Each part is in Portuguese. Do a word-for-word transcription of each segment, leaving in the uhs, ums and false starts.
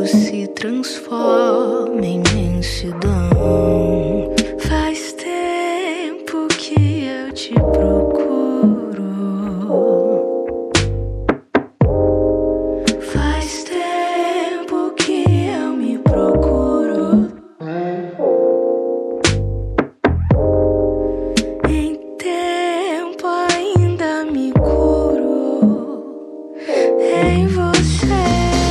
tudo se transforma em imensidão. Faz tempo que eu te procuro. Faz tempo que eu me procuro. Em tempo ainda me curo. Em você.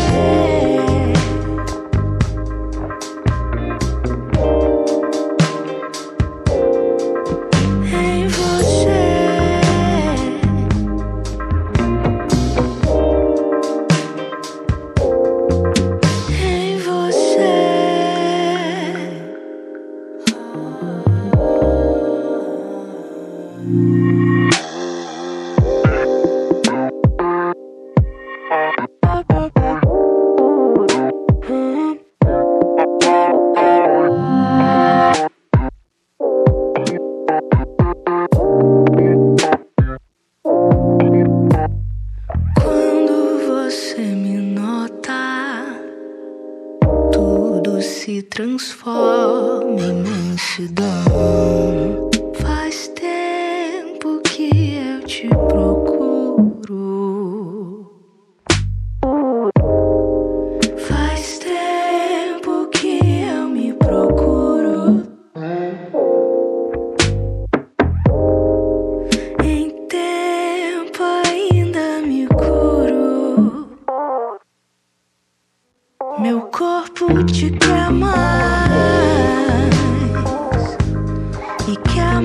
Em você. Em você. Quando você me nota, tudo se transforma em imensidão. Faz tempo que eu te procuro. Faz tempo que eu me procuro. Em tempo ainda me curo. Meu corpo te quer mais e quer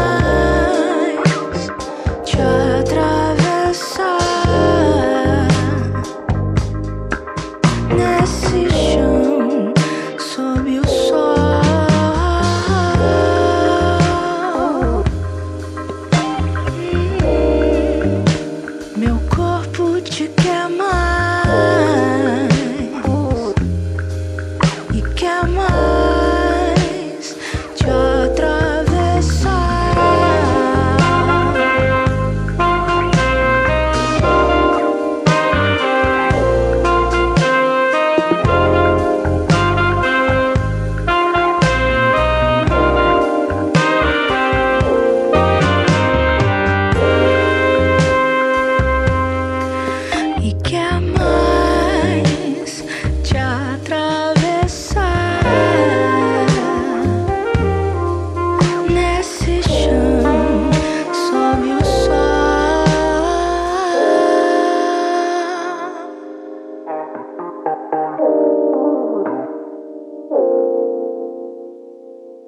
mais te atravessar nesse